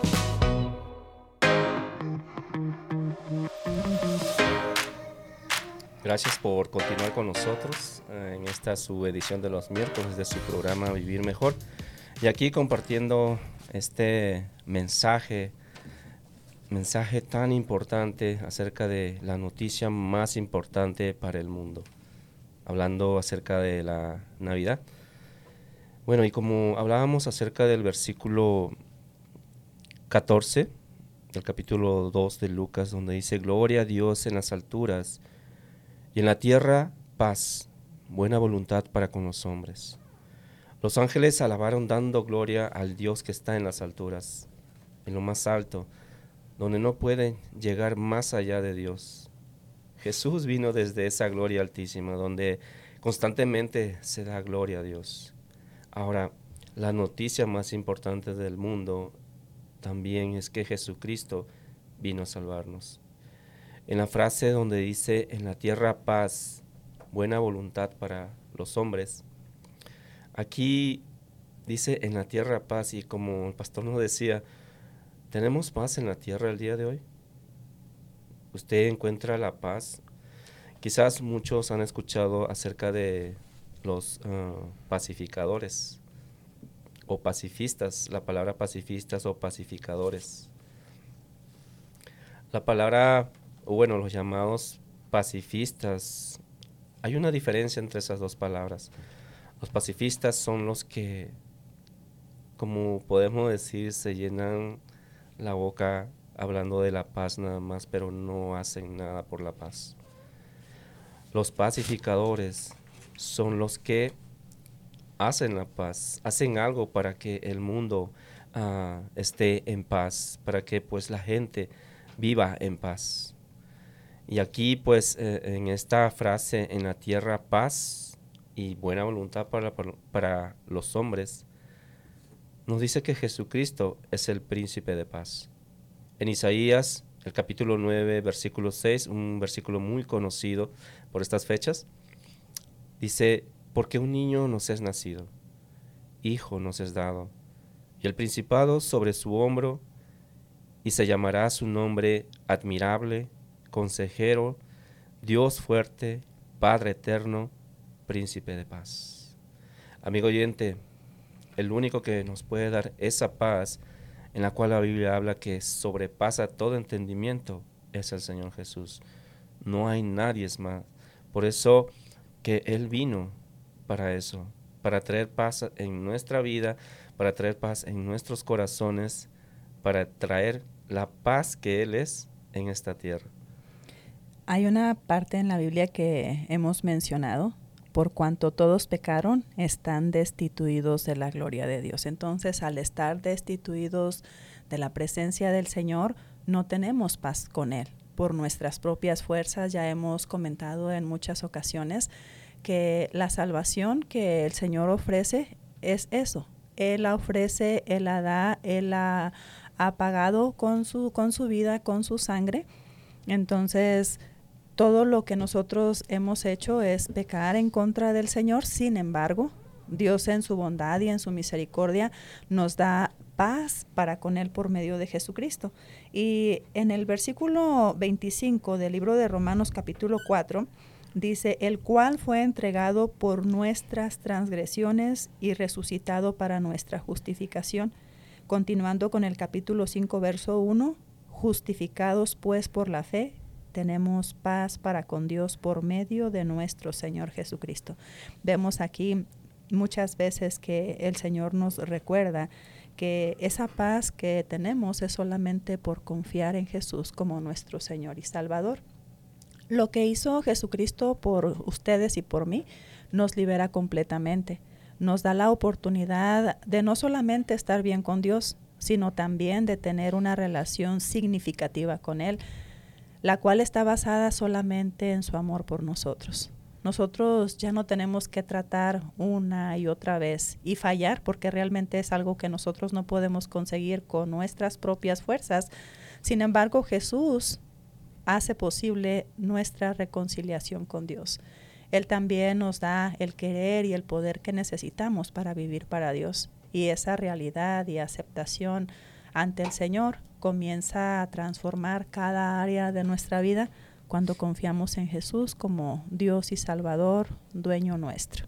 Gracias por continuar con nosotros en esta su edición de los miércoles de su programa Vivir Mejor. Y aquí compartiendo este mensaje tan importante acerca de la noticia más importante para el mundo. Hablando acerca de la Navidad. Bueno, y como hablábamos acerca del versículo 14 del capítulo 2 de Lucas, donde dice: Gloria a Dios en las alturas y en la tierra paz, buena voluntad para con los hombres. Los ángeles alabaron dando gloria al Dios que está en las alturas, en lo más alto, donde no pueden llegar más allá de Dios. Jesús vino desde esa gloria altísima, donde constantemente se da gloria a Dios. Ahora, la noticia más importante del mundo también es que Jesucristo vino a salvarnos. En la frase donde dice: en la tierra paz, buena voluntad para los hombres, aquí dice en la tierra paz, y como el pastor nos decía, ¿tenemos paz en la tierra el día de hoy? ¿Usted encuentra la paz? Quizás muchos han escuchado acerca de los pacificadores o pacifistas, la palabra pacifistas o pacificadores. La palabra, bueno, los llamados pacifistas, hay una diferencia entre esas dos palabras. Los pacifistas son los que, como podemos decir, se llenan la boca hablando de la paz nada más, pero no hacen nada por la paz. Los pacificadores son los que hacen la paz, hacen algo para que el mundo esté en paz, para que pues la gente viva en paz. Y aquí pues en esta frase, en la tierra paz y buena voluntad para los hombres, nos dice que Jesucristo es el príncipe de paz. En Isaías, el capítulo 9, versículo 6, un versículo muy conocido por estas fechas, dice: porque un niño nos es nacido, hijo nos es dado, y el principado sobre su hombro, y se llamará su nombre admirable, consejero, Dios fuerte, Padre eterno, príncipe de paz. Amigo oyente, el único que nos puede dar esa paz, en la cual la Biblia habla que sobrepasa todo entendimiento, es el Señor Jesús. No hay nadie más. Por eso que Él vino para eso, para traer paz en nuestra vida, para traer paz en nuestros corazones, para traer la paz que Él es en esta tierra. Hay una parte en la Biblia que hemos mencionado: por cuanto todos pecaron, están destituidos de la gloria de Dios. Entonces, al estar destituidos de la presencia del Señor, no tenemos paz con Él. Por nuestras propias fuerzas, ya hemos comentado en muchas ocasiones que la salvación que el Señor ofrece es eso. Él la ofrece, Él la da, Él la ha pagado con su vida, con su sangre. Entonces, todo lo que nosotros hemos hecho es pecar en contra del Señor. Sin embargo, Dios en su bondad y en su misericordia nos da paz para con Él por medio de Jesucristo. Y en el versículo 25 del libro de Romanos capítulo 4, dice: el cual fue entregado por nuestras transgresiones y resucitado para nuestra justificación. Continuando con el capítulo 5, verso 1, justificados pues por la fe, tenemos paz para con Dios por medio de nuestro Señor Jesucristo. Vemos aquí muchas veces que el Señor nos recuerda que esa paz que tenemos es solamente por confiar en Jesús como nuestro Señor y Salvador. Lo que hizo Jesucristo por ustedes y por mí nos libera completamente. Nos da la oportunidad de no solamente estar bien con Dios, sino también de tener una relación significativa con Él. la cual está basada solamente en su amor por nosotros. Nosotros ya no tenemos que tratar una y otra vez y fallar, porque realmente es algo que nosotros no podemos conseguir con nuestras propias fuerzas. Sin embargo, Jesús hace posible nuestra reconciliación con Dios. Él también nos da el querer y el poder que necesitamos para vivir para Dios. Y esa realidad y aceptación ante el Señor comienza a transformar cada área de nuestra vida cuando confiamos en Jesús como Dios y Salvador, dueño nuestro.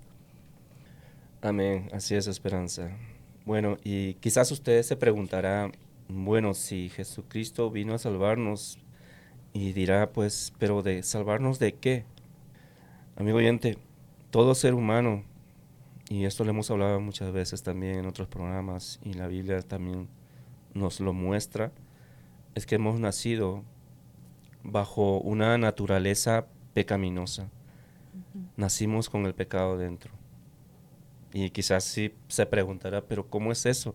Amén, así es, Esperanza. Bueno, y quizás usted se preguntará, bueno, si Jesucristo vino a salvarnos, y dirá, pues, pero ¿de salvarnos de qué? Amigo oyente, todo ser humano, y esto lo hemos hablado muchas veces también en otros programas, y la Biblia también nos lo muestra, es que hemos nacido bajo una naturaleza pecaminosa. Nacimos con el pecado dentro. Y quizás sí se preguntará, pero ¿cómo es eso?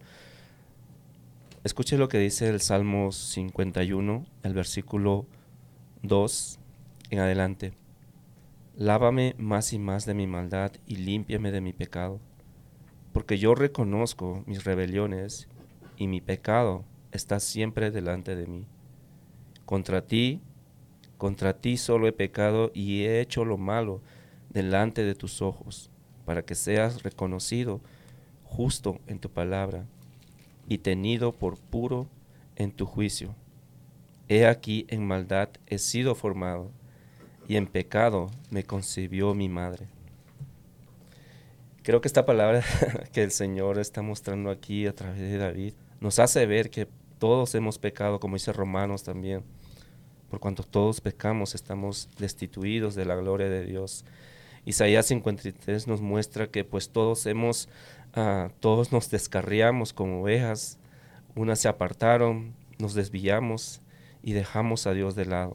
Escuche lo que dice el Salmo 51, el versículo 2 en adelante. Lávame más y más de mi maldad y límpiame de mi pecado, porque yo reconozco mis rebeliones y mi pecado está siempre delante de mí. Contra ti solo he pecado y he hecho lo malo delante de tus ojos, para que seas reconocido justo en tu palabra y tenido por puro en tu juicio. He aquí en maldad he sido formado, y en pecado me concibió mi madre. Creo que esta palabra que el Señor está mostrando aquí a través de David nos hace ver que todos hemos pecado, como dice Romanos también. Por cuanto todos pecamos, estamos destituidos de la gloria de Dios. Isaías 53 nos muestra que pues todos nos descarriamos como ovejas, unas se apartaron, nos desviamos y dejamos a Dios de lado.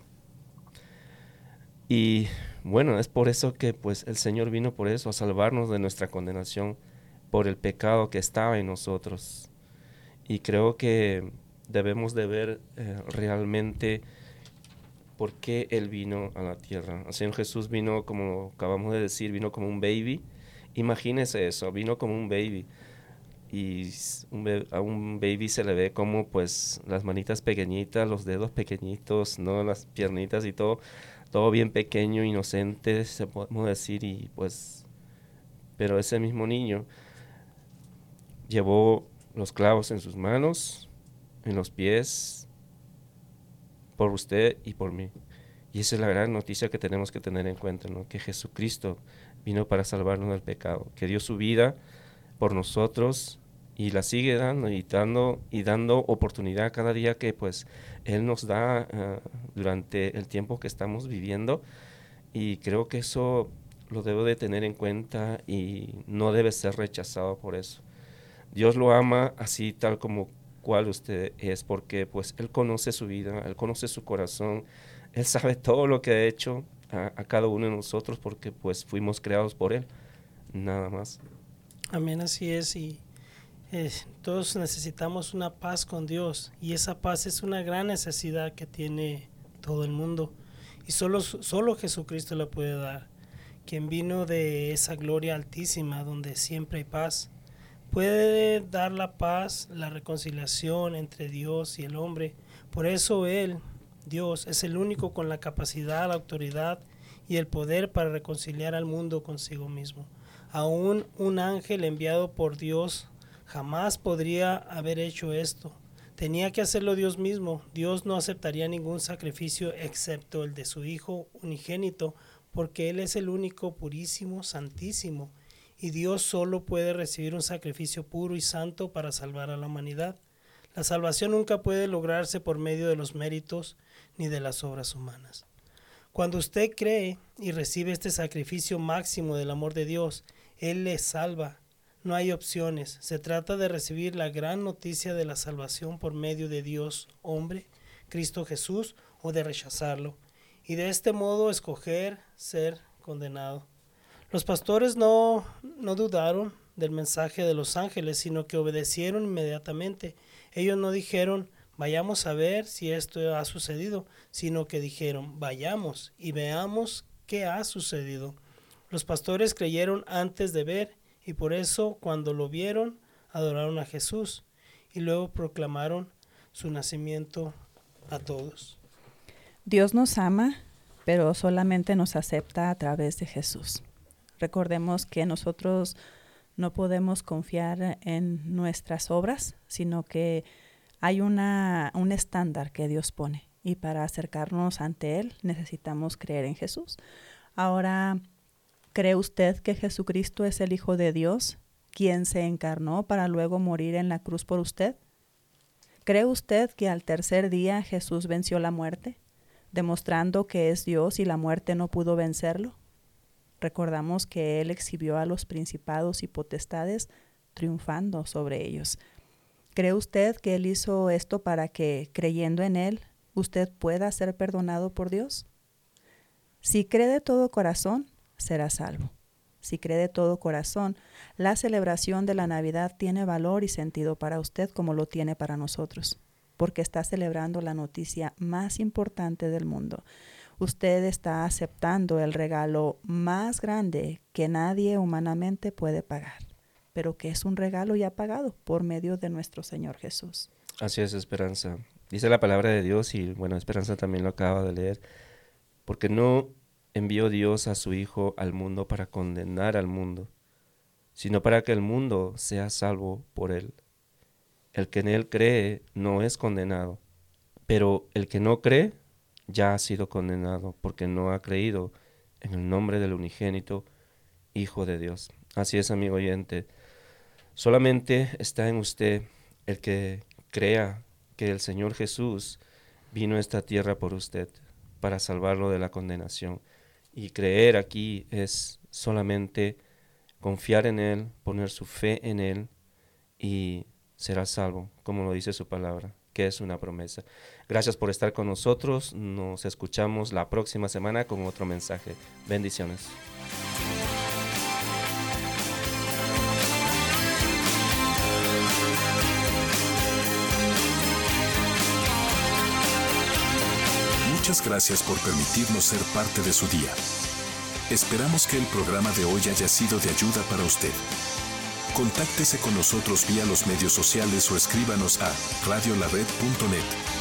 Y bueno, es por eso que pues el Señor vino por eso, a salvarnos de nuestra condenación por el pecado que estaba en nosotros. Y creo que debemos de ver realmente por qué Él vino a la tierra. El Señor Jesús vino, como acabamos de decir, vino como un baby. Imagínese eso, vino como un baby. Y a un baby se le ve como pues las manitas pequeñitas, los dedos pequeñitos, ¿no? Las piernitas y todo bien pequeño, inocente, se podemos decir, y pues, pero ese mismo niño llevó los clavos en sus manos, en los pies, por usted y por mí. Y esa es la gran noticia que tenemos que tener en cuenta, ¿no? Que Jesucristo vino para salvarnos del pecado, que dio su vida por nosotros y la sigue dando y dando oportunidad cada día que pues Él nos da durante el tiempo que estamos viviendo. Y creo que eso lo debo de tener en cuenta y no debe ser rechazado por eso. Dios lo ama así tal como cual usted es, porque pues Él conoce su vida, Él conoce su corazón, Él sabe todo lo que ha hecho a cada uno de nosotros, porque pues fuimos creados por Él, nada más. Amén, así es, y todos necesitamos una paz con Dios, y esa paz es una gran necesidad que tiene todo el mundo, y solo Jesucristo la puede dar, quien vino de esa gloria altísima donde siempre hay paz. Puede dar la paz, la reconciliación entre Dios y el hombre. Por eso Él, Dios, es el único con la capacidad, la autoridad y el poder para reconciliar al mundo consigo mismo. Aún un ángel enviado por Dios jamás podría haber hecho esto. Tenía que hacerlo Dios mismo. Dios no aceptaría ningún sacrificio excepto el de su Hijo unigénito, porque Él es el único, purísimo, santísimo. Y Dios solo puede recibir un sacrificio puro y santo para salvar a la humanidad. La salvación nunca puede lograrse por medio de los méritos ni de las obras humanas. Cuando usted cree y recibe este sacrificio máximo del amor de Dios, Él le salva. No hay opciones. Se trata de recibir la gran noticia de la salvación por medio de Dios, hombre, Cristo Jesús, o de rechazarlo. Y de este modo escoger ser condenado. Los pastores no dudaron del mensaje de los ángeles, sino que obedecieron inmediatamente. Ellos no dijeron, vayamos a ver si esto ha sucedido, sino que dijeron, vayamos y veamos qué ha sucedido. Los pastores creyeron antes de ver, y por eso cuando lo vieron, adoraron a Jesús y luego proclamaron su nacimiento a todos. Dios nos ama, pero solamente nos acepta a través de Jesús. Recordemos que nosotros no podemos confiar en nuestras obras, sino que hay un estándar que Dios pone, y para acercarnos ante Él necesitamos creer en Jesús. Ahora, ¿cree usted que Jesucristo es el Hijo de Dios, quien se encarnó para luego morir en la cruz por usted? ¿Cree usted que al tercer día Jesús venció la muerte, demostrando que es Dios y la muerte no pudo vencerlo? Recordamos que Él exhibió a los principados y potestades triunfando sobre ellos. ¿Cree usted que Él hizo esto para que, creyendo en Él, usted pueda ser perdonado por Dios? Si cree de todo corazón, será salvo. Si cree de todo corazón, la celebración de la Navidad tiene valor y sentido para usted como lo tiene para nosotros, porque está celebrando la noticia más importante del mundo. Usted está aceptando el regalo más grande que nadie humanamente puede pagar, pero que es un regalo ya pagado por medio de nuestro Señor Jesús. Así es, Esperanza. Dice la palabra de Dios, y bueno, Esperanza también lo acaba de leer, porque no envió Dios a su Hijo al mundo para condenar al mundo, sino para que el mundo sea salvo por Él. El que en Él cree no es condenado, pero el que no cree ya ha sido condenado, porque no ha creído en el nombre del unigénito Hijo de Dios. Así es, amigo oyente. Solamente está en usted el que crea que el Señor Jesús vino a esta tierra por usted, para salvarlo de la condenación. Y creer aquí es solamente confiar en Él, poner su fe en Él, y será salvo, como lo dice su palabra, que es una promesa. Gracias por estar con nosotros. Nos escuchamos la próxima semana con otro mensaje. Bendiciones. Muchas gracias por permitirnos ser parte de su día. Esperamos que el programa de hoy haya sido de ayuda para usted. Contáctese con nosotros vía los medios sociales o escríbanos a radiolared.net.